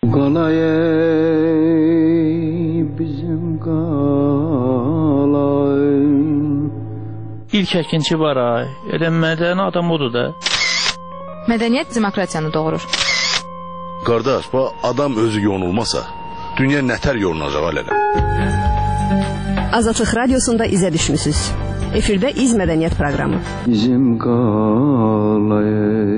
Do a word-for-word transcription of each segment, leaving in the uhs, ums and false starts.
Qalay bizim qalay. İlk əkinçi var ay. Elə mədəni adam odur da. Mədəniyyət demokratiyanı doğurur. Qardaş, bu adam özü yonulmasa, dünya nətər yolunacaq alələ? Azadlıq Radiosunda izə düşmüsünüz. Efirdə İz Mədəniyyət proqramı. Bizim qalay.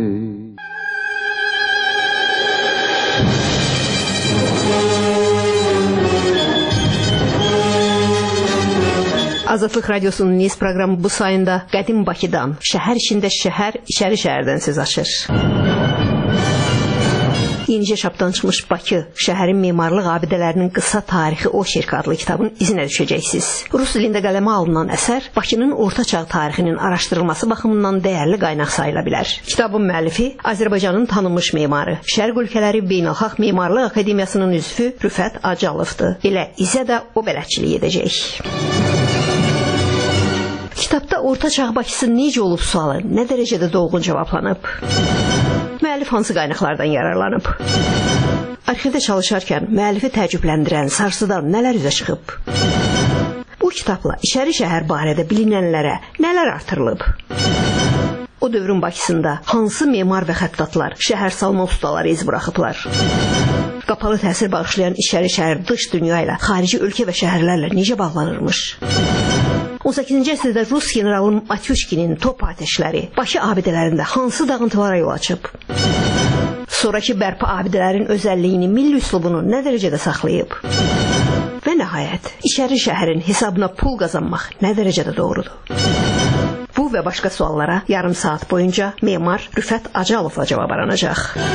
Azadlıq Radiosunun Niz proqramı bu sayında qədim Bakıdan, şəhər içində şəhər, içəri şəhərdən söz açır. İncə çapdan çıxmış Bakı, şəhərin memarlıq abidələrinin qısa tarixi Oşerk adlı kitabın izinə düşəcəksiniz. Rus dilində qələmə alınan əsər Bakının orta çağ tarixinin araşdırılması baxımından dəyərli qaynaq sayıla bilər. Kitabın müəllifi Azərbaycanın tanınmış memarı, Şərq ölkələri Beynəlxalq Memarlıq Akademiyasının üzvü Rüfət Acıalovdur. Elə izə də o bələdçilik edəcək. Kitabda orta çağ Bakısı necə olub sualı nə dərəcədə dolğun cavablanıb? Müəllif hansı qaynaqlardan yararlanıb? Arxivdə çalışarkən müəllifi təəccübləndirən, sarsıdan nələr üzə çıxıb? Bu kitabla içəri şəhər barədə bilinənlərə nələr artırılıb? O dövrün Bakısında hansı memar və xəttatlar, şəhər salma ustaları iz buraxıblar? Qapalı təsir bağışlayan içəri şəhər dış dünya ilə, xarici ölkə və şəhərlərlə necə bağlanırmış? on səkkizinci əsrdə Rus generalı Matyushkinin top atəşləri Bakı abidələrində hansı dağıntılara yol açıb? Sonraki bərpa abidələrin özəlliyini, milli üslubunu nə dərəcədə saxlayıb? Və nəhayət, içəri şəhərin hesabına pul qazanmaq nə dərəcədə doğrudur? Bu və başqa suallara yarım saat boyunca memar Rüfət Acıalovla cavab aranacaq.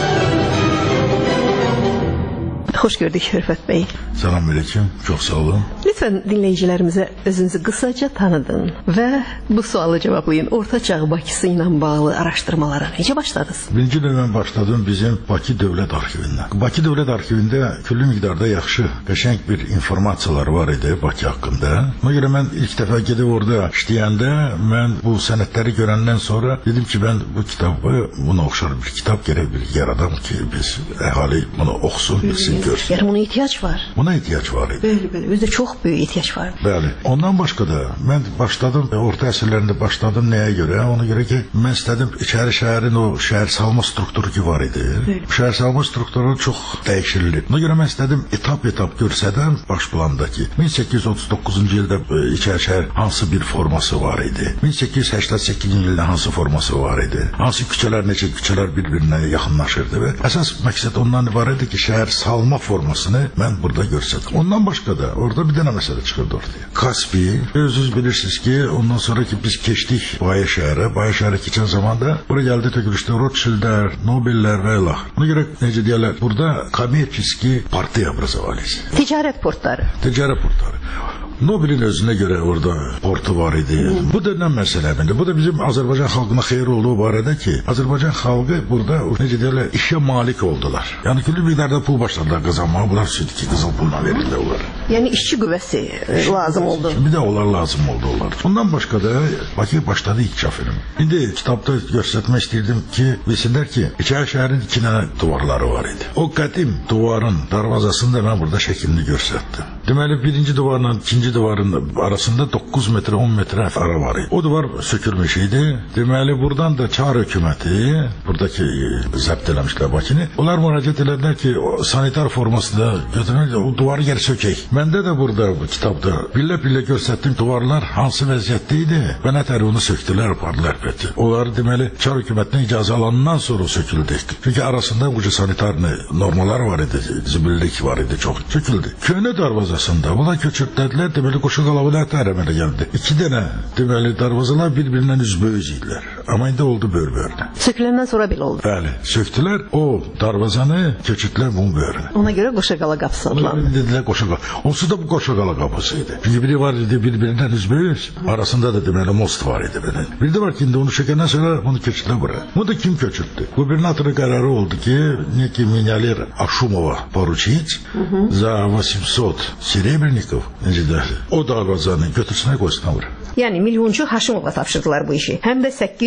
Xoş gördük Rüfət bəy. Salam aleyküm, çox sağ olun. Lütfən dinləyicilərimizə özünüzü qısaca tanıdın və bu sualı cavablayın. Orta çağ Bakısı ilə bağlı araşdırmalara necə başladınız? Birinci növbə başladım bizim Bakı Dövlət Arxivindən. Bakı Dövlət Arxivində küllü miqdarda yaxşı, qəşəng bir informasiyalar var idi Bakı haqqında. Ona görə mən ilk dəfə gedib orada işləyəndə, mən bu sənədləri görəndən sonra dedim ki, mən bu kitabı, buna oxşar bir kitab gərək bir yaradam ki, biz əhali bunu oxusun, bilsin, görsün. Yəni buna ehtiyac var. Buna ehtiyac var idi. Bəli, bəli, özdə çox böyük ehtiyac var. Bəli. Ondan başqa da mən başladım, orta əsrlərində başladım nəyə görə? Ona görə ki, mən istədim içəri şəhərin o şəhər salma strukturu ki var idi. Şəhər salma strukturu çox dəyişildi. Ona görə mən istədim etap-etap görsədəm baş plandakı. min səkkiz yüz otuz doqquzuncu ildə içəri şəhər hansı bir forması var idi? min səkkiz yüz səksən səkkizinci ildə hansı forması var idi? Hansı küçələr, neçə küçələr bir-birinə yaxınlaşırdı və əsas məqsəd ondan ibarət idi ki, şəhər salma formasını mən burada görsədim. Ondan başqa da orada bir dənə məsələ çıxırdı ortaya. Kaspi, özünüz bilirsiniz ki, ondan sonra ki biz keçdik Bayə şəhərə. Bayə şəhərə keçən zamanda bura gəldi tökülüşdə Rothschildlər, Nobellər və ilax. Ona görə necə deyərlər, burada kommersiya partiya obrazovались. Ticarət portları. Ticarət portları. Nobelin özünə görə orada portu var idi. Hmm. Bu da nə məsələdir? Bu da bizim Azərbaycan xalqına xeyir olduğu barədə ki, Azərbaycan xalqı burada necə deyirlər, işə malik oldular. Yəni küllü miqdarda pul başladılar qazanmağa. Bunlar südki qızıl pulla verirlər onlara. Yəni işçi qüvvəsi lazım oldu. Bir də onlar lazım oldu onlar. Ondan başqa da Bakı başladı inkişaf etmə. İndi kitabda göstərmək istəyirdim ki, bilsinlər ki, içəri şəhərin iki dənə divarları var idi. O qədim divarın darvazasında mən burada şəklini göstərdim. Deməli birinci divarla ikinci divarın arasında doqquz metr, on metr ara var idi. O divar sökülmüş idi. Deməli buradan da Çar hökuməti, buradakı zəbt eləmişlər Bakını. Onlar müraciət elədilər ki, sanitar formasında götürmək, o divarı geri sökək. Məndə də burada bu kitabda billə-billə göstərdim divarlar hansı vəziyyətdə idi və nətər onu söktülər, apardılar bəti. Onlar deməli Çar hökumətindən icazə alandan sonra söküldü. Çünki arasında bu sanitar normalar var idi, zibillik var idi, çox söküldü. Köhnə darvazasında bunlar köçürdülər, deməli qoşu qalabələr tərəmələ gəldi. İki dənə deməli darvazalar bir-birindən üzböyüz idilər. Amma indi oldu bör-bördə. Söküləndən sonra belə oldu. Bəli, söktülər, o darvazanı köçürdülər bunun börünə. Ona görə Qoşaqala qapısı adlandı. Dedilər Qoşaqala. Onsuz da bu Qoşaqala qapısı idi. Çünki biri var idi bir-birindən üzböyüz, arasında da deməli most var idi belə. Bir də var ki, indi onu sökəndən sonra bunu köçürdülər bura. Bu da kim köçürdü? Gubernatorun qərarı oldu ki, neki Minyalir Aşumova poruçic za восемьсот серебряников, o darvazanı götürsünə qoysunlar bura. Yəni milyonçu Haşimova tapşırdılar bu işi. Həm də səkkiz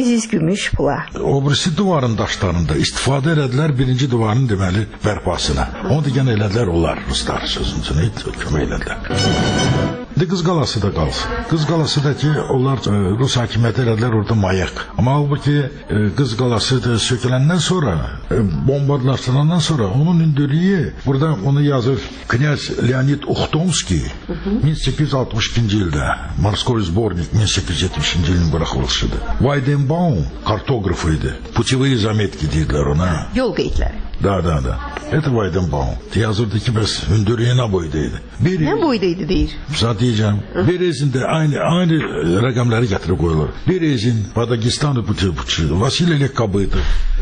əziz gümüş pula. O birisi divarın daşlarında istifadə elədilər birinci divarın deməli bərpasına. Onu da yenə elədilər onlar ruslar sözünü kömək elədilər. İndi Qız Qalası da qalsın. Qız Qalası da ki, onlar e, Rus hakimiyyəti elədilər orada mayak. Amma halbuki e, Qız Qalası da söküləndən sonra, e, bombardlaşdırandan sonra onun hündürlüyü, burada onu yazır Knyaz Leonid Uxtomski min səkkiz yüz altmış ikinci ildə Morskoy Zbornik min səkkiz yüz yetmişinci ilin buraxılışıdır. Weidenbaum kartografı idi. Putevые заметки deyirlər ona. Yol qeydləri. Da, da, da. Это Weidenbaum. Yazırdı ki, bəs hündürlüyü nə boydaydı? Bir Nə boydaydı deyir? Zat diyeceğim. Bir ezinde aynı aynı rakamları getirip koyuyorlar. Bir ezin Padagistan'ı putu, Vasililik kabıydı.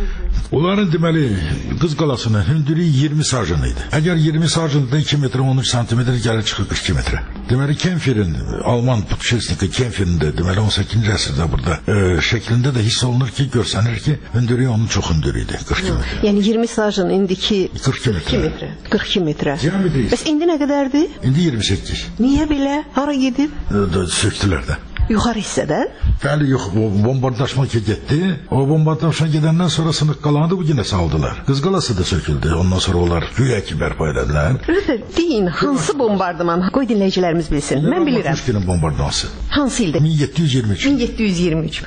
Onların demeli Qız Qalasının hündürlüyü yirmi sarjınıydı. Eğer yirmi sarjında iki metre on üç santimetre gelir çıkıp iki metre. Demeli Kempfer'in, Alman putuşesniki Kempfer'in de demeli on sekizinci əsrdə burada e, şeklinde de hiss olunur ki, görsenir ki hündürlüyü onun çok hündürlüydü. kırk iki metre. Yani yirmi sarjın indiki kırk iki metre. kırk iki metre. Diametri. Bəs indi nə qədərdir? İndi yirmi sekiz. Niye belə? Hara gedib? E, söktüler de. Yuxarı hissədən? Bəli, yox, bombardlaşma getdi. O bombardlaşma gedəndən sonra sınıq qalandı, bu yenə saldılar. Qız Qalası da söküldü. Ondan sonra onlar güya ki bərpa elədilər. Rüfə, deyin, hansı bombardıman? Qoy dinləyicilərimiz bilsin. Mən bilirəm. Pushkinin bombardıması. Hansı ildə? min yeddi yüz iyirmi üç. min yeddi yüz iyirmi üç.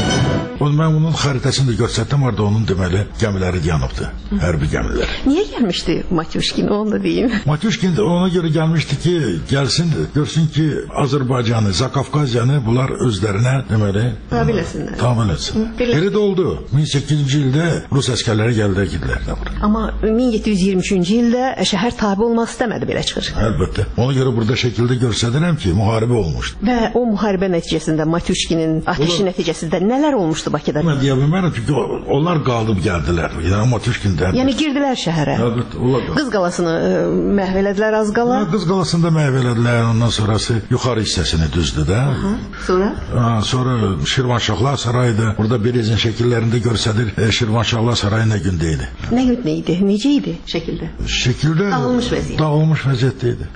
O, mən onun xəritəsini də göstərdim, orada onun deməli gəmiləri yanıbdı. Hərbi gəmilər. Niyə gəlmişdi Matyuşkin? Onu da deyin. Matyuşkin də ona görə gəlmişdi ki, gəlsin, görsün ki, Azərbaycanı, Zakafqaziyanı bunlar özlərinə deməli tabil etsinlər. Tabil etsin. Elə də oldu. min səkkiz yüzüncü ildə Rus əsgərləri gəldilər, gidilər də bura. Amma min yeddi yüz iyirmi üçüncü ildə şəhər tabi olmaq istəmədi, belə çıxır. Əlbəttə. Ona görə burada şəkildə göstərirəm ki, müharibə olmuşdu. Və o müharibə nəticəsində Matyuşkinin ateşi Ulan... nəticəsində nələr olmuşdu Bakıda? Mən deyə bilmərəm çünki onlar qalıb gəldilər. Yəni Matyuşkin də. Yəni girdilər şəhərə. Əlbəttə, onlar. Qız Qalasını ə, məhv elədilər az qala. Qız Qalasını da məhv elədilər. Ondan sonrası yuxarı hissəsini düzdü də. Aha. Sonra? Ha, sonra Şirvanşahlar Sarayı da burada Berezin şəkillərində göstərir. E, Şirvanşahlar Sarayı nə gündə idi? Nə gündə idi? Necə idi şəkildə? Şəkildə dağılmış vəziyyət. Dağılmış vəziyyətdə idi.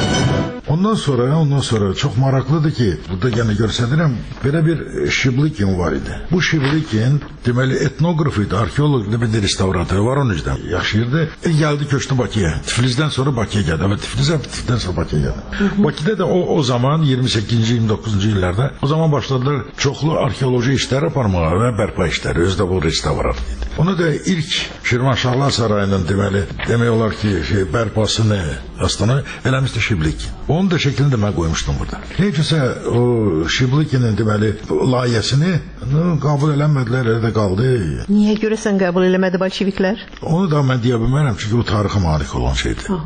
Ondan sonra, ondan sonra çok maraqlıdır ki, burada yenə göstərirəm, belə bir Şiblikin var idi. Bu Şiblikin deməli etnoqraf idi, arxeoloq idi, bir de restavratör var onun üzdən yaşayırdı. E, geldi köçtü Bakıya. Tiflisdən sonra Bakıya geldi. Evet, Tiflis'e Tiflis'dən sonra Bakıya geldi. Bakıda da o, o zaman iyirmi səkkizinci iyirmi doqquzuncu illərdə o zaman başladılar çoxlu arxeoloji işlər aparmağa və bərpa işləri. Özdə bu restavrat idi. Onu da ilk Şirvanşahlar Sarayının deməli, demək olar ki, şey, bərpasını aslında eləmişdi Şiblik. Onun da şeklini de mən qoymuşdum burada. Neyse o Şiblikinin deməli layihəsini qəbul eləmədilər, elə də qaldı. Niyə görəsən qəbul eləmədi bolşeviklər? Onu da mən deyə bilmərəm çünki o tarixə malik olan şeydir.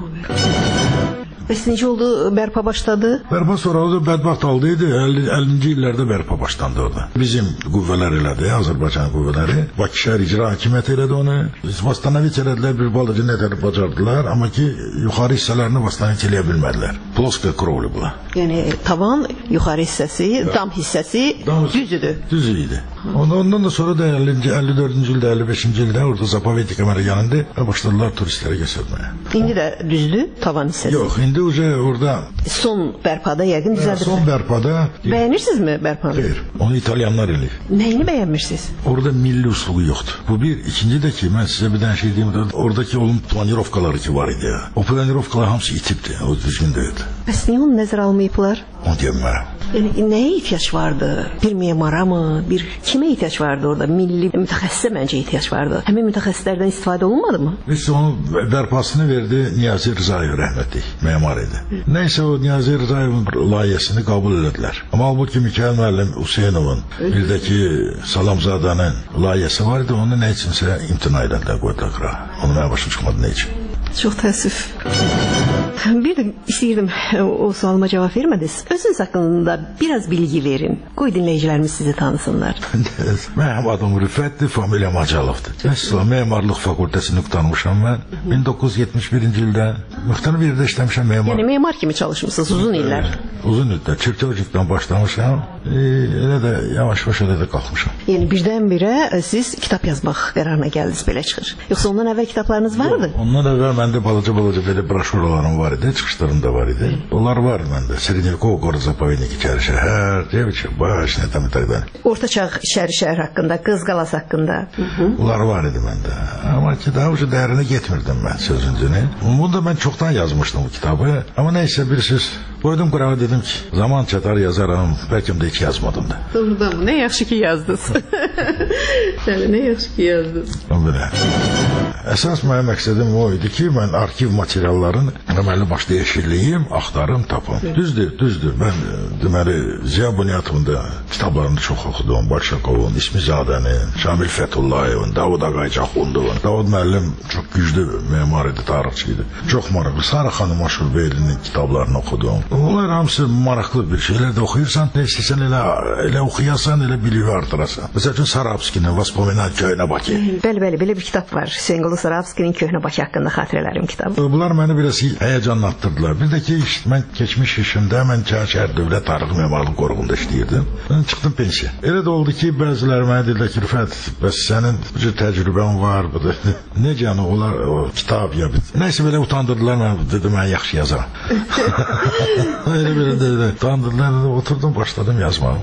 Bəs necə oldu, bərpa başladı? Bərpa sonra o da bədbaxt aldıydı. əllinci illərdə bərpa başlandı orada. Bizim qüvvələr elədi, Azərbaycan qüvvələri. Bakı şəhər icra hakimiyyəti elədi onu. Vastanovich elədilər, bir balıcı nətər bacardılar. Amma ki, yuxarı hissələrini Vastanovich eləyə bilmədilər. Ploska krovlu bula. Yəni, tavan, yuxarı hissəsi, dam hissəsi düzdür. Düz idi. Ondan da sonra da əlli dördüncü ildə, əlli beşinci ildə orada Zapovednik kəməri yanında başladılar turistləri göstərməyə. İndi də düzdür, tavan hissəsi? Yox, indi uca orada... Son bərpada yəqin düzəldir. Son bərpada... Bəyənirsinizmi bərpanı? Xeyr, onu İtalyanlar eləyir. Nəyini bəyənmirsiniz? Orada milli usluğu yoxdur. Bu bir, ikinci də ki, mən sizə bir dənə şey deyim, oradakı onun planirovkaları ki var idi ya. O planirovkalar hamısı itibdi, o düzgün deyildi. Bəs niyə onu nəzər almayıblar? Onu deyəm mən. Yəni, nəyə ihtiyac vardı? Bir memara mı? Bir kimə ihtiyac vardı orada? Milli mütəxəssisə məncə ihtiyac vardı. Həmin mütəxəssislərdən istifadə olunmadı mı? Biz onun bərpasını verdi Niyazi Rızayev rəhmətli, memar idi. Nəysə o Niyazi Rızayevin layihəsini qəbul elədilər. Amma halbuki Mikail müəllim Hüseynovun, bildəki Salamzadənin layihəsi var idi, onu nə üçünsə imtina elədilər, qoydular qıra. Onu mənə başa çıxmadı nə üçün. Çox təəssüf. Bir də istəyirdim, o sualıma cavab vermədiniz. Özünüz haqqında biraz bilgi verin. Qoy dinləyicilərimiz sizi tanısınlar. Mənim adım Rüfətdir, familiyam Acalovdur. Əsla memarlıq fakültəsini qurtarmışam mən. min doqquz yüz yetmiş birinci ildə müxtəlif yerdə işləmişəm memar. Yəni memar kimi çalışmışsınız uzun illər. Uzun illər. Çirtövcükdən başlamışam. e, elə də yavaş-yavaş elə də qalxmışam. Yəni birdən-birə siz kitab yazmaq qərarına gəldiniz, belə çıxır. Yoxsa ondan əvvəl kitablarınız vardı? Ondan əvvəl məndə balaca-balaca belə broşuralarım var idi, çıxışlarım da var idi. Onlar var məndə. Srednyakovo город заповедник İçəri şəhər, девичья башня там и так далее. Orta çağ İçəri şəhər haqqında, Qız qalası haqqında. Bunlar var idi məndə. Amma ki daha ucu dərinə getmirdim mən sözüncünü. Bunu da mən çoxdan yazmışdım bu kitabı. Amma nəysə bir söz qoydum qırağa, dedim ki, zaman çatar yazaram, bəlkə də heç yazmadım da. Doğrudan mı? Nə yaxşı ki yazdınız. Yəni nə yaxşı ki yazdınız. Belə. Əsas mənim məqsədim o idi ki, mən arxiv materiallarını deməli başda yeşilliyim, axtarım, tapım. Düzdür, düzdür. Mən deməli Ziya Bunyatovun da kitablarını çox oxudum. Başakovun, İsmizadənin, Şamil Fətullayevin, Davud Ağaycaxundovun. Davud müəllim çox güclü memar idi, tarixçi idi. Çox maraqlı. Sara xanım Aşurbeylinin kitablarını oxudum. Onlar hamısı maraqlı bir şeylər də oxuyursan, nə istəsən elə, elə oxuyasan, elə biliyi artırasan. Məsəl üçün Sarabskinin Vоспоминания Köhnə Bakı. Bəli, bəli, belə bir kitab var. Hüseynqulu Sarabskinin Köhnə Bakı haqqında xatirələrim kitabı. Bunlar məni biraz həyəcanlatdırdılar. Bir də ki, mən keçmiş işimdə mən Şəhər Dövlət Tarixi Memarlıq Qoruğunda işləyirdim. Mən çıxdım pensiya. Elə də oldu ki, bəziləri mənə dedilər ki, Rüfət, bəs sənin bu cür təcrübən var, bu da necə yəni onlar o kitab ya bir. Nəysə belə utandırdılar, mən dedim mən yaxşı yazaram. Elə belə dedilər. Utandırdılar, oturdum, başladım yazmağa.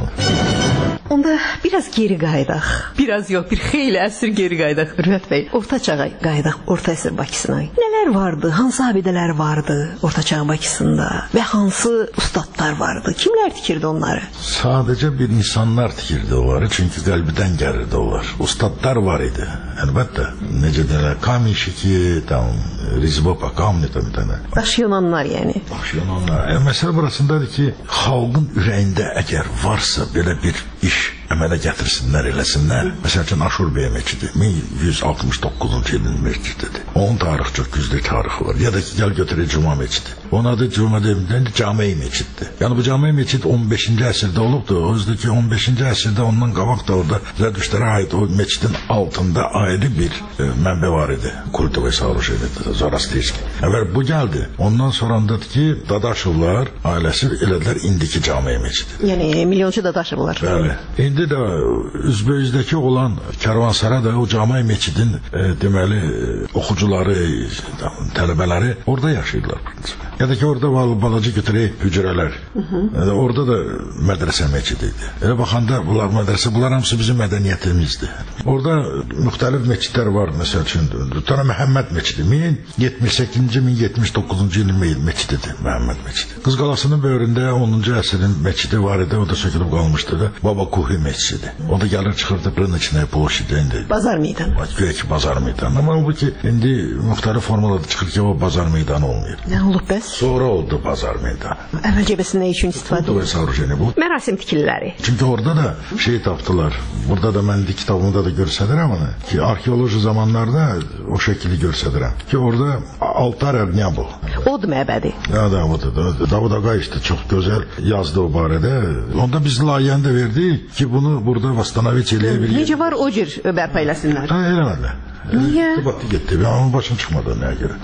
Onda biraz geri qayıdaq. Biraz yox, bir xeyli əsr geri qayıdaq Rüfət bəy. Orta çağa qayıdaq, orta əsr Bakısına. Nələr vardı? Hansı abidələr vardı orta çağ Bakısında? Və hansı ustadlar vardı? Kimlər tikirdi onları? Sadəcə bir insanlar tikirdi onları, çünki qəlbidən gəlirdi onlar. Ustadlar var idi. Əlbəttə, necə deyirlər, Kaminşiki, tam Rizbopa, Kamni tam tənə. Daş Yunanlar yəni. Daş Yunanlar. Yəni məsələ burasındadır ki, xalqın ürəyində əgər varsa belə bir iş əmələ gətirsinlər, eləsinlər. Məsəl üçün Aşurbeyə məscidi min yüz altmış doqquzuncu ilin məscididir. Onun tarixi çox güclü tarixi var. Ya da ki, gəl götürək Cuma məscidi. Onun adı Cuma deyilən Cami məscididir. Yəni bu Cami məscid on beşinci əsrdə olubdu. O yüzden ki on beşinci əsrdə ondan qabaq da orada Zərdüştlərə aid o məscidin altında ayrı bir e, mənbə var idi. Kultovoy сооружение, Zoroastriyski. Əvvəl bu gəldi. Ondan sonrandadır ki, Dadaşovlar ailəsi elədilər indiki Cami məscidi. Yəni milyonçu Dadaşovlar. Bəli. İndi də Üzbeyizdəki olan Karvansara da o Cami məscidin e, deməli e, oxucuları, tələbələri orada yaşayırlar. Ya da ki orada balaca götürək hücrələr. Yəni, orada da mədrəsə məscidi idi. Elə baxanda bunlar mədrəsə, bunlar hamısı bizim mədəniyyətimizdir. Orada müxtəlif məscidlər var. Məsəl üçün Tana Məhəmməd məscidi min yetmiş səkkizinci min yetmiş doqquzuncu ilin məscididir Məhəmməd məscidi. Qız qalasının böyründə onuncu əsrin məscidi var idi. O da sökülüb qalmışdı da. Baba Kuhi məscidi. O da gəlir çıxırdı Brınıçınaya Ploşidə indi. Bazar meydanı. Güya ki bazar meydanı. Amma bu ki indi müxtəlif formalarda çıxır ki o bazar meydanı olmuyor. Nə olub bəs? Sonra oldu bazar meydanı. Əvvəlcə bəs nə üçün istifadə olundu? Soorujeniya bu. Mərasim tikililəri. Çünki orada da şey tapdılar. Burada da mən kitabımda da göstərirəm onu. Ki arxeoloji zamanlarda o şəkili göstərirəm. Ki orada altar əvniya bu. Od məbədi. Ya da o da. Davud Ağay işte çox gözəl yazdı o barədə. Onda biz layihəni də verdik ki bunu burada Vastanoviç eləyə bilir. Necə var o cür bərpa eləsinlər? Ha, eləmədilər. Niyə? Batı getdi. Onun başını çıxmadı nəyə görə.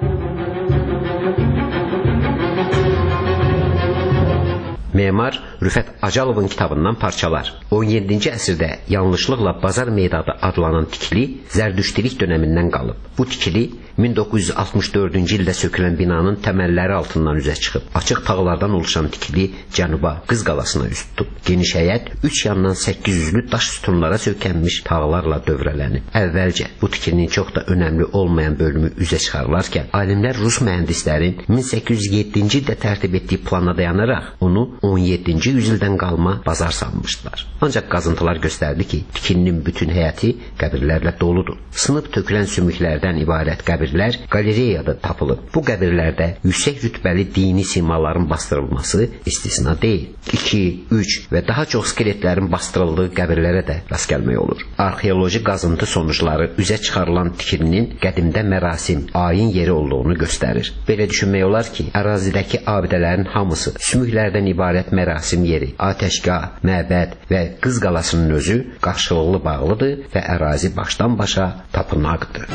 Memar Rüfət Acalovun kitabından parçalar. on yeddinci əsrdə yanlışlıqla Bazar meydanı adlanan tikili Zərdüştilik dönəmindən qalıb. Bu tikili min doqquz yüz altmış dördüncü ildə sökülən binanın təməlləri altından üzə çıxıb. Açıq tağlardan oluşan tikili cənuba Qız qalasına üst tutub. Geniş həyət üç yandan səkkiz yüzlü daş sütunlara sökənmiş tağlarla dövrələnib. Əvvəlcə bu tikilinin çox da önəmli olmayan bölümü üzə çıxarılarkən alimlər Rus mühəndislərin min səkkiz yüz yeddinci ildə tərtib etdiyi plana dayanaraq onu on yeddinci yüzildən qalma bazar sanmışdılar. Ancaq qazıntılar göstərdi ki, tikilinin bütün həyəti qəbirlərlə doludur. Sınıb tökülən sümüklərdən ibarət qəbirlər qalereyada tapılıb. Bu qəbirlərdə yüksək rütbəli dini simaların bastırılması istisna deyil. iki, üç və daha çox skeletlərin bastırıldığı qəbirlərə də rast gəlmək olur. Arxeoloji qazıntı sonuçları üzə çıxarılan tikilinin qədimdə mərasim, ayin yeri olduğunu göstərir. Belə düşünmək olar ki, ərazidəki abidələrin hamısı sümüklərdən ibarət mərasim yeri, atəşgah, məbəd və Qız qalasının özü qarşılıqlı bağlıdır və ərazi başdan başa tapınaqdır.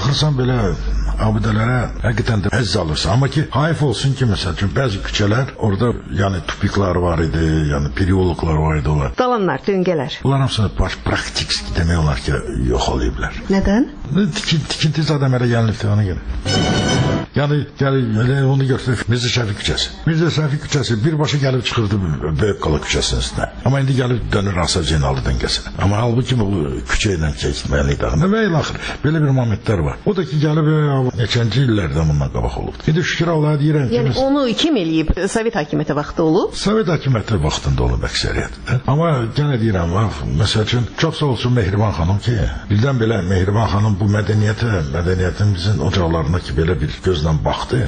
baxırsan belə abidələrə həqiqətən də əzz alırsan. Amma ki, hayf olsun ki, məsəl üçün bəzi küçələr orada yəni tupiklar var idi, yəni periologlar var idi onlar. Dalanlar, döngələr. Bunlar hamısını baş praktik demək olar ki, yox olayıblar. Nədən? Tikin, tikinti zaten elə gəlibdi ona görə. Yani, yani onu gösterip Mirza Şəfi küçəsi. Mirza Şəfi küçəsi birbaşa gəlib çıxırdı Böyükqala küçəsinin üstünə. Amma indi gəlib dönür Asaf Zeynallı döngəsinə. Amma halbuki bu küçə ilə keçməliydi. Və ilaxır. Belə bir momentlər var. O da ki gəlib neçənci illərdən bundan qabaq olubdu. İndi şükür Allah'a deyirəm ki... Yəni onu kim eləyib? Sovet hakimiyyəti vaxtı olub? Sovet hakimiyyəti vaxtında olub əksəriyyətdə. Amma gənə deyirəm, məsəl üçün, çox sağ olsun Mehriban xanım ki, birdən belə Mehriban xanım bu mədəniyyətə, mədəniyyətimizin ocaqlarına ki, belə bir gözlə baxdı.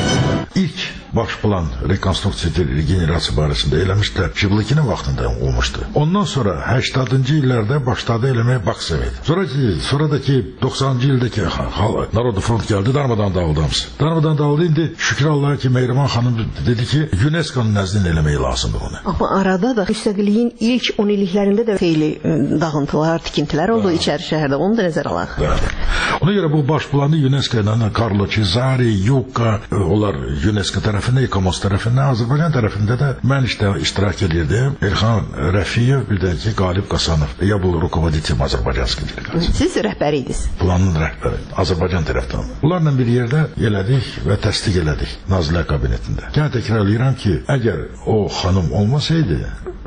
İlk baş plan rekonstruksiya regenerasiya barəsində eləmişlər. Şıblıkinin vaxtında olmuşdu. Ondan sonra səksəninci illərdə başladı eləməyə Baksovet. Sonraki, sonradaki doxsanıncı ildəki Narodu Front gəldi, darmadan dağıldı hamısı. Darmadan dağıldı, indi şükür Allah'a ki Mehriban xanım dedi ki UNESCO'nun nəzdində eləmək lazımdır bunu. Amma arada da müstəqilliyin ilk on illiklərində də xeyli dağıntılar, tikintilər oldu içəri şəhərdə. Onu da nəzərə alaq. Ona görə bu baş planı UNESCO ilə Carlo Cesari, Yuka, onlar UNESCO tərəfində, İKOMOS tərəfində, Azərbaycan tərəfində də mən işte iştirak edirdim. Elxan Rəfiyev, bir də ki Qalib Qasanov. Ya bu rukovodитель Azərbaycanski delegasiya. Siz rəhbəri idiniz. Planın rəhbəri, Azərbaycan tərəfdən. Bunlarla bir yerdə elədik və təsdiq elədik Nazirlər Kabinetində. Yenə təkrarlayıram ki, əgər o xanım olmasaydı,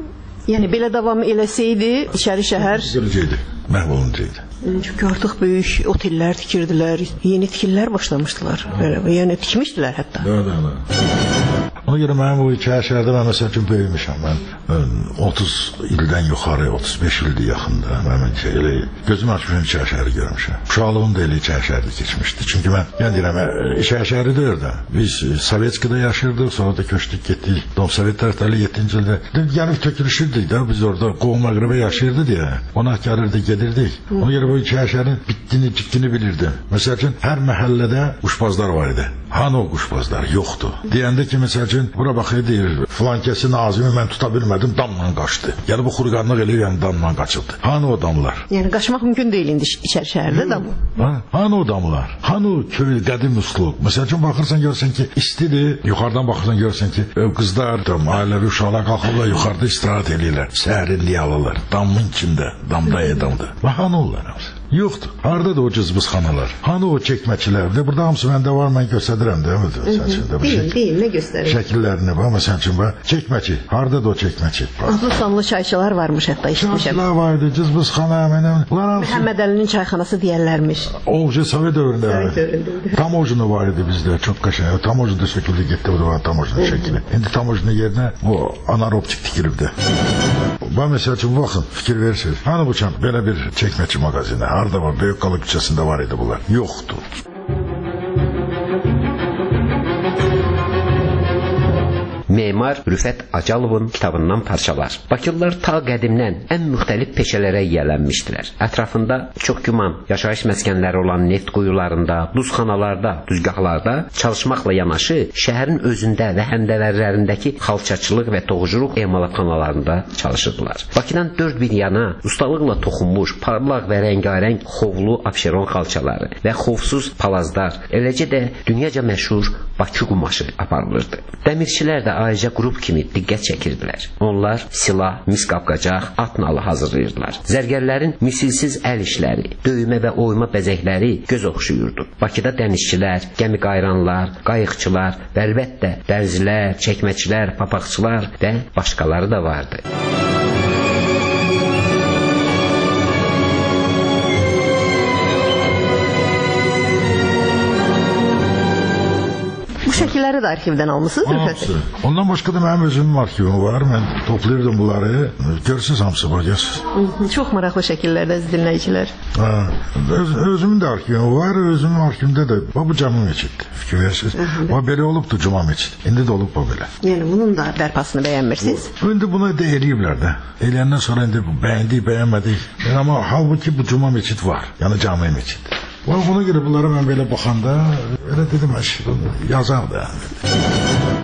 yəni belə davam eləsəydi, içəri şəhər gələcəkdi, məhv olunacaqdı. Çünki artıq böyük otellər tikirdilər, yeni tikillər başlamışdılar. Yəni tikmişdilər hətta. Da, da, da. Ona görə mənim bu iki şəhərdə mən məsəl üçün böyümüşəm. Mən otuz ildən yuxarı, otuz beş ildir yaxında. Mən şey, elə gözüm açmışım iki şəhəri görmüşəm. Uşaqlığım da elə iki şəhərdə keçmişdi. Çünki mən, yəni deyirəm, iki şəhəri də orada. Biz Sovetskada yaşırdıq, sonra da köçdük, getdik. Dom Sovet tərəfləri yeddinci ildə. Gəlib tökülüşürdük də, biz orada qovma qırıbə yaşayırdı deyə. Ona gəlirdi, gedirdik. Ona görə bu iki şəhərin bitdini, cikdini bilirdim. Məsəl üçün, hər məhəllədə quşbazlar var idi. Hanı o quşbazlar? Yoxdur. Deyəndə ki, məsəl üçün, bura baxır, deyir, filan kəsi Nazimi mən tuta bilmədim, damla qaçdı. Yəni, bu xurqanlıq eləyir, yəni damla qaçıldı. Hanı o damlar? Yəni, qaçmaq mümkün deyil indi içəri şəhərdə damla. Ha? Hanı o damlar? Hanı o köy, qədim üslub? Məsəl üçün, baxırsan, görsən ki, istidir, yuxarıdan baxırsan, görsən ki, qızlar, ailəvi uşaqlar qalxırlar, yuxarıda istirahət eləyirlər, sərinliyi alırlar, damın içində, damda edamdır. Və hanı onlar hamısı? Yoxdur. Harada da o cızbızxanalar? Hanı o çəkməçilər? De, burada hamısı məndə var, mən göstədirəm də. Deyil, deyil, nə göstərir? Şəkillərini var, məsəl üçün var. Çəkməçi. Harada da o çəkməçi? Adlı sanlı çayçılar varmış hətta, işitmişəm. Çayçılar vardı, cızbızxana, mənəm. Məhəmməd Əlinin çayxanası deyərlərmiş. Oğuzca Sovet dövründə. Tam oğuzunu var idi bizdə, çox qəşəng. Tam oğuzunda söküldü, getdi, bu da var tam oğuzunun şəkili. İndi tam oğuzunun yerinə bu anaeroptik tikilibdir. Ben mesela için bakın fikir verirsiniz. Hani bu çam böyle bir çekmeci magazini. Harada var? Böyükqala küçəsində var idi bunlar. Yoktu. Memar Rüfət Acalovun kitabından parçalar. Bakılılar ta qədimdən ən müxtəlif peşələrə yiyələnmişdilər. Ətrafında çox güman yaşayış məskənləri olan neft quyularında, duzxanalarda, düzgahlarda çalışmaqla yanaşı, şəhərin özündə və həndəvərlərindəki xalçaçılıq və toxuculuq emalatxanalarında çalışırdılar. Bakıdan dörd bir yana ustalıqla toxunmuş, parlaq və rəngarəng xovlu Abşeron xalçaları və xovsuz palazlar, eləcə də dünyaca məşhur Bakı qumaşı aparılırdı. Dəmirçilər də ayrıca qrup kimi diqqət çəkirdilər. Onlar silah, mis qapqacaq, at nalı hazırlayırdılar. Zərgərlərin misilsiz əl işləri, döymə və oyma bəzəkləri göz oxşuyurdu. Bakıda dənizçilər, gəmi qayranlar, qayıqçılar və əlbəttə dərzilər, çəkməçilər, papaqçılar və başqaları da vardı. Bu şəkilləri də arxivdən almışsınız mı? Hamısı. Ondan başqa da mənim özümün arxivim var. Mən toplayırdım bunları. Görürsünüz hamısı var. Çox maraqlı şəkillərdə dinləyicilər. Ha, öz, özümün də arxivim var. Özümün arxivimdə də bu cami meçid. Fikir verirsiniz. O belə olubdu cuma meçid. İndi də olub bu belə. Yəni bunun da bərpasını bəyənmirsiniz? İndi bunu da eləyiblər də. Eləyəndən sonra indi bəyəndik, bəyənmədik. Amma halbuki bu cuma meçid var. Yəni cami meçid. Ona görə bunlara mən belə baxanda elə dedim, yazar da.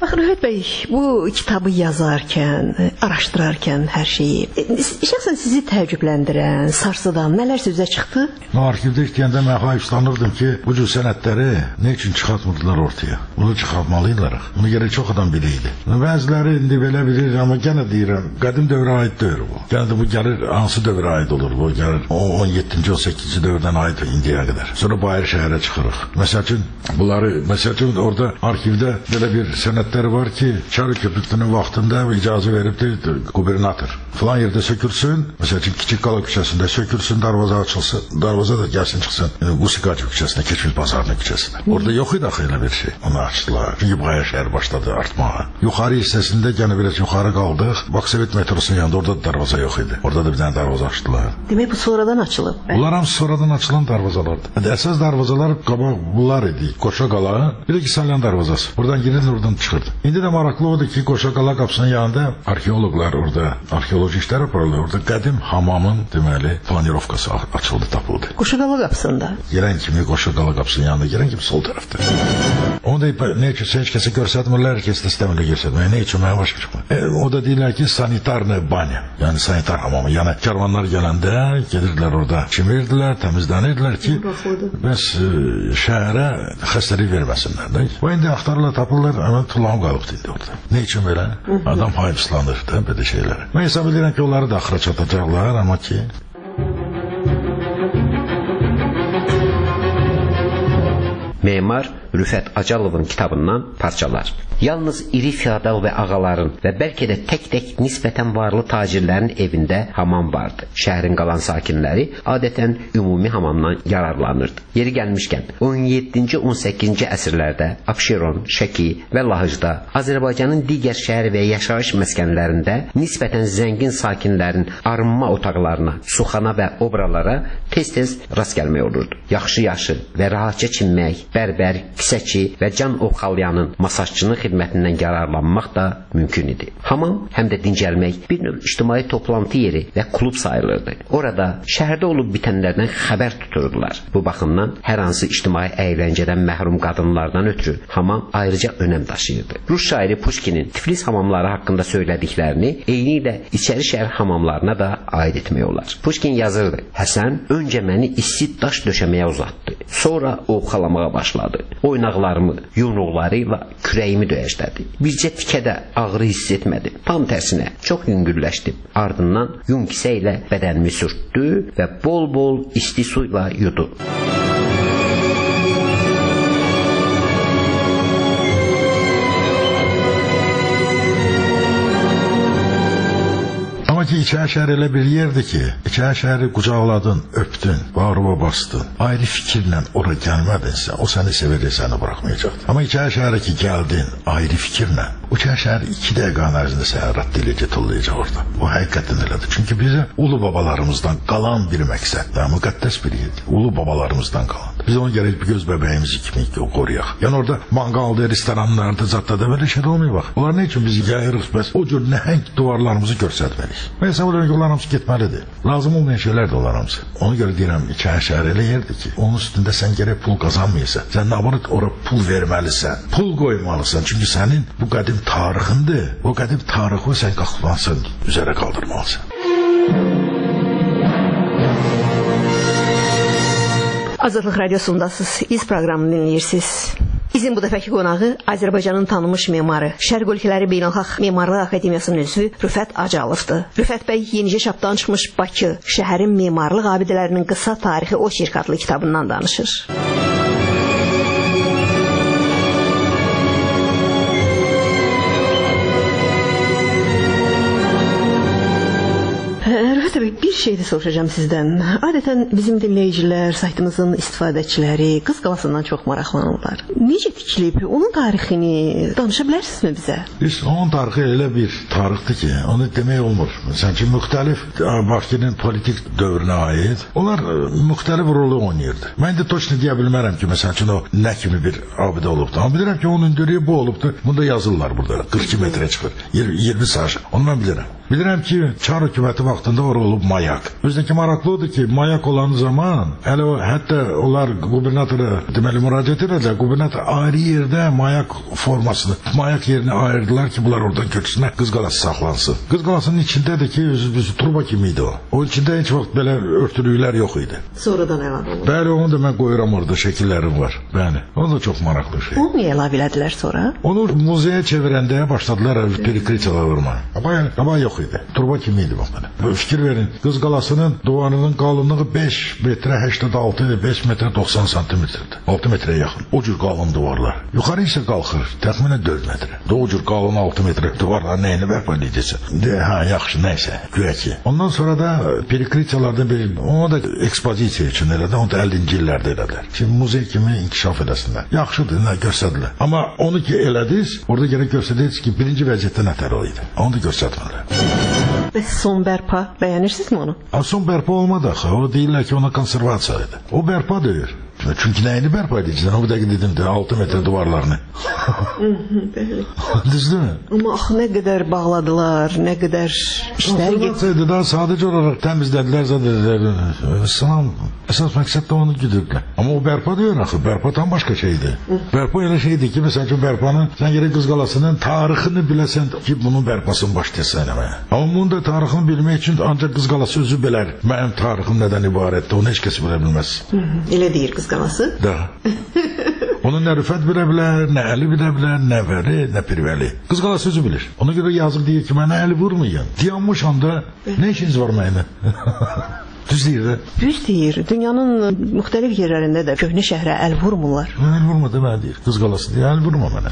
Bax Rüfət bəy, bu kitabı yazarkən, araşdırarkən hər şeyi, şəxsən sizi təəccübləndirən, sarsıdan nələr sözə çıxdı? O arxivdə işləyəndə mən hayıflanırdım ki, bu cür sənədləri nə üçün çıxartmırdılar ortaya? Bunu çıxartmalıydılar. Bunu gərək çox adam biləydi. Bəziləri indi belə bilir, amma gənə deyirəm, qədim dövrə aid deyil bu. Gənə də bu gəlir, hansı dövrə aid olur? Bu gəlir on yeddinci on səkkizinci dövrdən aid indiyə qədər. Sonra Bayır şəhərə çıxırıq. Məsəl üçün, bunları, məsəl üçün orada arxivdə belə bir sənədləri var ki, Çar hökumətinin vaxtında icazə veribdir qubernator. Falan yerdə sökülsün, məsəl üçün Kiçik Qala küçəsində sökülsün, darvaza açılsın, darvaza da gəlsin çıxsın Qusikacı küçəsinə, Keçmiş Bazarının küçəsinə. Orada yox idi axı elə bir şey. Onu açdılar. Çünki Bayır şəhər başladı artmağa. Yuxarı hissəsində gənə biraz yuxarı qaldıq. Baksovet metrosunun yanında orada da darvaza yox idi. Orada da bir dənə darvaza açdılar. Demək bu sonradan açılıb. Bunlar hamısı sonradan açılan darvazalardır. Əsas darvazalar qabaq bunlar idi. Qoşa Qala, bir də ki Salyan darvazası. Buradan girir, oradan çıxırdı. İndi də maraqlı odur ki, Qoşa Qala qapısının yanında arxeoloqlar orada arxeoloji işlər aparırlar. Orada qədim hamamın deməli planirovkası açıldı, tapıldı. Qoşa Qala qapısında. Girən kimi Qoşa Qala qapısının yanında girən kimi sol tərəfdə. Onu da nə üçün heç kəsə göstərmirlər, heç kəs də istəmirlər göstərməyə. Nə üçün mənə başa çıxmır. E, o da deyirlər ki, sanitarna banya, yəni sanitar hamamı. Yəni karvanlar gələndə gedirdilər orada, çimirdilər, təmizlənirdilər ki, bəs e, şəhərə xəstəlik verməsinlər. Də. O indi axtarırlar, tapırlar, amma tulağım qalıbdı indi orada. Nə üçün belə? Adam hayıfslanır da belə şeylərə. Mən hesab edirəm ki, onları da axıra çatacaqlar, amma ki... Memar Rüfət Acalovun kitabından parçalar. Yalnız iri feodal və ağaların və bəlkə də tək-tək nisbətən varlı tacirlərin evində hamam vardı. Şəhərin qalan sakinləri adətən ümumi hamamdan yararlanırdı. Yeri gəlmişkən, on yeddinci on səkkizinci əsrlərdə Abşeron, Şəki və Lahıcda, Azərbaycanın digər şəhər və yaşayış məskənlərində nisbətən zəngin sakinlərin arınma otaqlarına, suxana və obralara tez-tez rast gəlmək olurdu. Yaxşı-yaxşı və rahatca çinmək, bərbər, kisəçi və can ovxalayanın, masajçının xidmətindən yararlanmaq da mümkün idi. Hamam həm də dincəlmək, bir növ ictimai toplantı yeri və klub sayılırdı. Orada şəhərdə olub bitənlərdən xəbər tuturdular. Bu baxımdan hər hansı ictimai əyləncədən məhrum qadınlardan ötürü hamam ayrıca önəm daşıyırdı. Rus şairi Pushkinin Tiflis hamamları haqqında söylədiklərini eyni ilə içəri şəhər hamamlarına da aid etmək olar. Pushkin yazırdı: Həsən öncə məni isti daş döşəməyə uzatdı. Sonra ovxalamağa başladı. Oynaqlarımı, yumruqlarıyla kürəyimi döyəclədi. Bircə tikədə ağrı hiss etmədim. Tam tərsinə çox yüngülləşdim. Ardından yun kisə ilə bədənimi sürtdü və bol-bol isti suyla yudu. Ki İçəri şəhər elə bir yerdir ki, İçəri şəhəri qucaqladın, öpdün, bağrıma bastın, ayrı fikirlə ora gəlmədinsə, o səni sevir, səni buraxmayacaqdır. Amma İçəri şəhərə ki gəldin, ayrı fikirlə, o İçəri şəhəri iki dəqiqə ərzində səhərrat dilicə tullayacaq orada. O həqiqətən elədir. Çünki bizə ulu babalarımızdan qalan bir məqsəddir, müqəddəs bir yerdir. Ulu babalarımızdan qalandır. Biz onu gərək bir göz bəbəyimizi kimi qoruyaq. Yəni orada manqalda, restoranlarda, zadda belə şey olmuyor bax. Onlar nə üçün bizi yayırıq, bəs o cür nəhəng duvarlarımızı göstərməliyik. Mən hesab edirəm ki, onlar hamısı getməlidir. Lazım olmayan şeylər də onlar hamısı. Ona görə deyirəm, İçəri şəhər elə yerdir ki, onun üstündə sən gərək pul qazanmayırsan. Sən nabanı ora pul verməlisən, pul qoymalısan. Çünki sənin bu qədim tarixindir. O qədim tarixi sən qalxmalısan, üzərə qaldırmalısan. Azadlıq Radiosundasınız, İz proqramını dinləyirsiniz. İzin bu dəfəki qonağı Azərbaycanın tanınmış memarı, Şərq ölkələri Beynəlxalq Memarlıq Akademiyasının üzvü Rüfət Acalovdur. Rüfət bəy yenicə çapdan çıxmış Bakı, şəhərin memarlıq abidələrinin qısa tarixi oçerk adlı kitabından danışır. Rüfət bəy, bir şey də soruşacağım sizdən. Adətən bizim dinləyicilər, saytımızın istifadəçiləri Qız Qalasından çox maraqlanırlar. Necə tikilib, onun tarixini danışa bilərsinizmi bizə? Biz, onun tarixi elə bir tarixdir ki, onu demək olmur. Məsələn ki, müxtəlif Bakının politik dövrünə aid, onlar müxtəlif rolu oynayırdı. Mən də toçni deyə bilmərəm ki, məsələn ki, o nə kimi bir abidə olubdu. Amma bilirəm ki, onun dörəyi bu olubdu. Bunda yazırlar burada, qırx iki metrə çıxır, iyirmi saç. Onu mən bilirəm. Bilirəm ki, Çar hökuməti vaxtında ora olub mayak. Özündəki maraqlı odur ki, mayak olan zaman, hələ o, hətta onlar qubernatora deməli müraciət edəcək, qubernator ayrı yerdə mayak formasını, mayak yerini ayırdılar ki, bunlar oradan köçsünlər, Qız Qalası saxlansın. Qız Qalasının içindədir ki, özü turba kimi idi o. O içində heç vaxt belə örtülüklər yox idi. Sonradan əlavə olundu. Bəli, onu da mən qoyuram orada, şəkillərim var. Bəli, o da çox maraqlı şey. Onu niyə əlavə elədilər sonra? Onu muzeyə çevirəndə başladılar perikritiyalar vurma. Qabaq, qabaq yox idi. Turba kimi idi bax belə. Fikir verin, Qız Qalasının divarının qalınlığı beş metrə səksən altı, beş metrə doxsan santimetrdir. altı metrə yaxın. O cür qalın divarlar. Yuxarı isə qalxır, təxminən dörd metrə. O cür qalın altı metrə divarlar nəyini bərpa edəcəksən? De, hə, yaxşı, nəysə, güya ki. Ondan sonra da perikritiyalardan bir, onu da ekspozisiya üçün elədi, onu da əllinci illərdə elədilər. Şimdi muzey kimi inkişaf edəsinlər. Yaxşıdır, nə göstərdilər. Amma onu ki elədiniz, orada gərək göstərdiniz ki, birinci vəziyyətdə nətər o idi. Onu da göstərmədilər. Bəs son bərpa, bəyənirsinizmi onu? A, son bərpa olmadı axı, o deyirlər ki, ona konservasiya idi. O bərpa deyir. Çünki nəyini bərpa edəcəksən? O bir dəqiq dedim də altı metrə divarlarını. Düzdür mü? Amma axı nə qədər bağladılar, nə qədər işlər getdi. Daha sadəcə olaraq təmizlədilər, zadədilər. Salam, əsas məqsəd də onu güdürdülər. Amma o bərpa deyir axı, bərpa tam başqa şeydir. Bərpa elə şeydir ki, məsəl üçün bərpanın, sən yerə Qız Qalasının tarixini biləsən ki, bunun bərpasını başlayasan eləməyə. Amma bunun da tarixini bilmək üçün ancaq Qız Qalası özü bilər. Mənim tarixim nədən ibarətdir, onu heç kəs bilə bilməz. Elə deyir Qız Qalası? Da. Onun nə Rüfət bilə bilər, nə Əli bilə bilər, nə Vəli, nə Pirvəli. Qız Qalası özü bilir. Ona görə yazıq deyir ki, mənə əli vurmayın. Dayanmış anda nə işiniz var mənə? Düz deyir də. Düz deyir. Dünyanın müxtəlif yerlərində də köhnə şəhrə əl vurmurlar. Əl vurma demə deyir. Qız Qalası deyir, əl vurma mənə.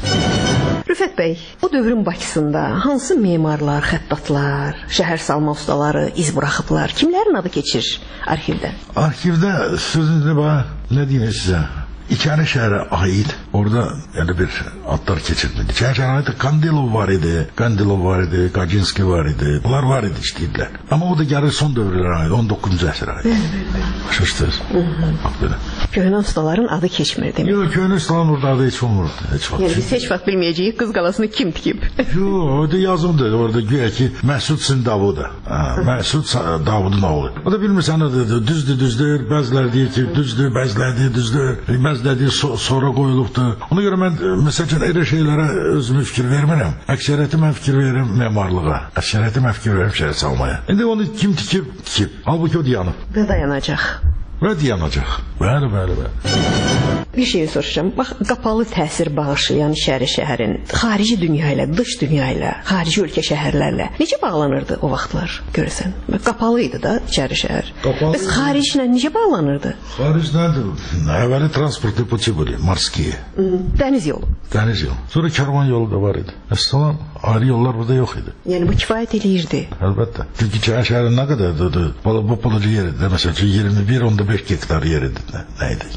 Rüfət bəy, o dövrün Bakısında hansı memarlar, xəttatlar, şəhər salma ustaları iz buraxıblar? Kimlərin adı keçir arxivdə? Arxivdə sözünüzü bax, nə deyim sizə? İçəri şəhərə aid orada yəni bir adlar keçirmedi. İçəri şəhərə aid Kandilov var idi, Kandilov var idi, Kaczynski var idi. Bunlar var idi işləyirlər. Amma o da gəlir son dövrlərə aid, on doqquzuncu əsrə aid. Başa-düşdünüz? Bax belə. Köhnə ustaların adı keçmir demək. Yox, köhnə ustaların orada adı heç olmurdu. Heç vaxt. Yəni biz heç vaxt bilməyəcəyik Qız Qalasını kim tikib. Yox, orada yazıldı. Orada güya ki Məsud Sin Davuda. Məsud Davudun oğlu. O da bilmirsən düzdür, düzdür. Bəziləri deyir ki, düzdür, bəziləri deyir, düzdür. Bəziləri so sonra qoyulubdur. Ona görə mən məsəl üçün elə şeylərə özümü fikir vermirəm. Əksəriyyəti mən fikir verirəm memarlığa. Əksəriyyəti mən fikir verirəm şəhər salmaya. İndi onu kim tikib, tikib. Halbuki o dayanıb. Və dayanacaq. Və dayanacaq. Bəli, bəli, bəli. Bir şey soruşacağım. Bax, qapalı təsir bağışlayan şəhəri şəhərin xarici dünya ilə, dış dünya ilə, xarici ölkə şəhərlərlə necə bağlanırdı o vaxtlar görəsən? Qapalı idi da içəri şəhər. Bəs xariclə necə bağlanırdı? Xaric nədir? Əvvəli transportlu puçi были, морские. Dəniz yolu. Dəniz yolu. Sonra karvan yolu da var idi. Əssalam, ayrı yollar burada yox idi. Yəni bu kifayət eləyirdi. Əlbəttə. Çünki içəri şəhərin nə qədərdir? Bu pulucu yer idi. Məsələn, iyirmi bir onda beş hektar yer idi. Nə idi?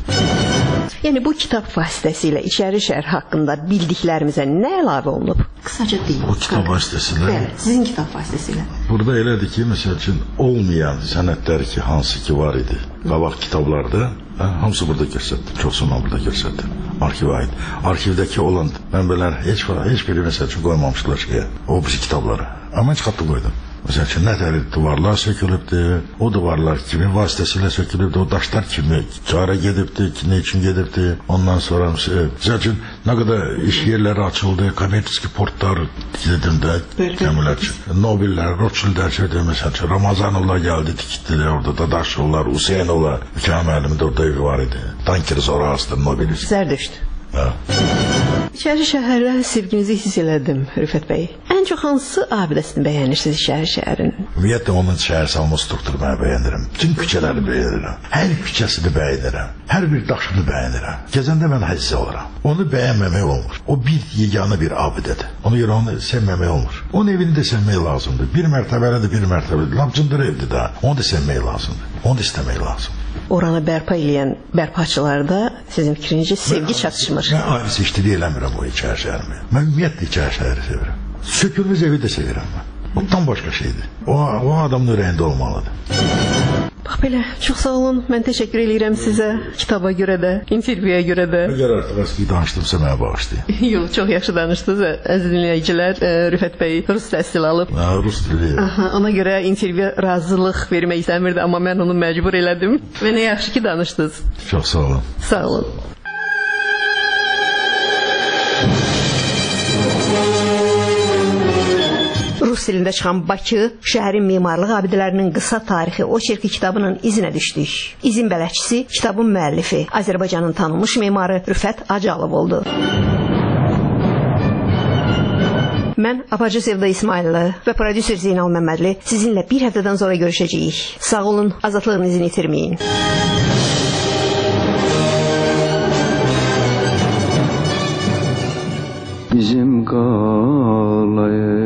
Yəni bu kitab vasitəsilə içəri şəhər haqqında bildiklərimizə nə əlavə olunub? Qısaca deyin. Bu kitab vasitəsilə? Bəli, sizin kitab vasitəsilə. Burada elədir ki, məsəl üçün olmayan sənədlər ki, hansı ki var idi qabaq kitablarda, hamısı burada göstərdim. Çoxsunu burada göstərdim. Arxivə aid. Arxivdəki olan mənbələr heç heç biri məsəl üçün qoymamışlar şeyə, o birisi kitabları. Amma çıxartdı qoydum. Məsəl üçün, nətəri divarlar sökülübdür, o divarlar kimi vasitəsilə sökülübdür, o daşlar kimi cara gedibdir, nə üçün gedibdir, ondan sonra məsəl üçün, nə qədər iş yerləri açıldı, kommersiya portlar dedim də, gəmilər üçün, Nobellər, Rothschildlər şeydir, məsəl üçün, Ramazanovlar gəldi, tikitdilər orada, Dadaşovlar, Hüseynovlar, mükaməlimdə orada evi var idi, tanker sonra astır, Nobelist. Zərdüşt. Hə. İçəri şəhərlə sevginizi hiss elədim, Rüfət bəy. Ən çox hansı abidəsini bəyənirsiniz içəri şəhərin? Ümumiyyətlə, onun şəhər salma strukturu mən bəyənirəm. Bütün küçələri bəyənirəm. Hər küçəsini bəyənirəm. Hər bir daşını bəyənirəm. Gəzəndə mən həzzi olaram. Onu bəyənməmək olmur. O bir yeganə bir abidədir. Ona görə onu sevməmək olmur. Onun evini də sevmək lazımdır. Bir mərtəbəlidir, bir mərtəbəlidir. Lamcındır evdir də. Onu da sevmək lazımdır. Onu da istəmək lazımdır. Oranı bərpa edən bərpaçılarda sizin fikrincə sevgi çatışmır. Mən ayrı seçdili eləmirəm o içəri şəhərimi. Mən ümumiyyətlə içəri şəhəri sevirəm. Sökülmüş evi də sevirəm mən. O tam başqa şeydir. O, o adamın ürəyində olmalıdır. Bax belə, çox sağ olun. Mən təşəkkür edirəm sizə. Kitaba görə də, intervyuya görə də. Əgər artıq əski danışdımsa mənə bağışlayın. Yox, çox yaxşı danışdınız. Əziz dinləyicilər, Rüfət bəy rus təhsil alıb. Hə, rus dili. Aha, ona görə intervyu razılıq vermək istəmirdi, amma mən onu məcbur elədim. Və nə yaxşı ki danışdınız. Çox sağ olun. Sağ olun. Rus dilində çıxan Bakı, şəhərin memarlıq abidələrinin qısa tarixi oçerki kitabının izinə düşdük. İzin bələdçisi, kitabın müəllifi, Azərbaycanın tanınmış memarı Rüfət Acalov oldu. Mən Apacı Sevda İsmaillı və prodüser Zeynal Məmmədli sizinlə bir həftədən sonra görüşəcəyik. Sağ olun, azadlığınızı itirməyin. Bizim qalaya